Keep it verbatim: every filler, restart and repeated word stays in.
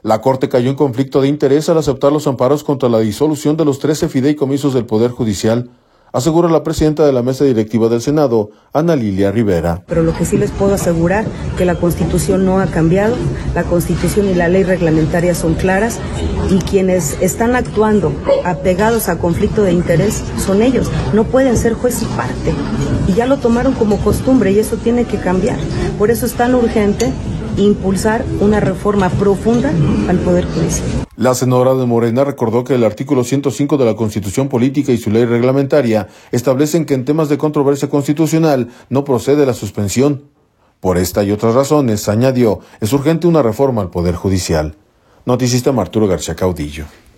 La Corte cayó en conflicto de interés al aceptar los amparos contra la disolución de los trece fideicomisos del Poder Judicial, asegura la presidenta de la mesa directiva del Senado, Ana Lilia Rivera. Pero lo que sí les puedo asegurar que la Constitución no ha cambiado, la Constitución y la ley reglamentaria son claras y quienes están actuando apegados a conflicto de interés son ellos, no pueden ser juez y parte y ya lo tomaron como costumbre y eso tiene que cambiar. Por eso es tan urgente impulsar una reforma profunda al Poder Judicial. La senadora de Morena recordó que el artículo ciento cinco de la Constitución Política y su ley reglamentaria establecen que en temas de controversia constitucional no procede la suspensión. Por esta y otras razones, añadió, es urgente una reforma al Poder Judicial. Noticista Arturo García Caudillo.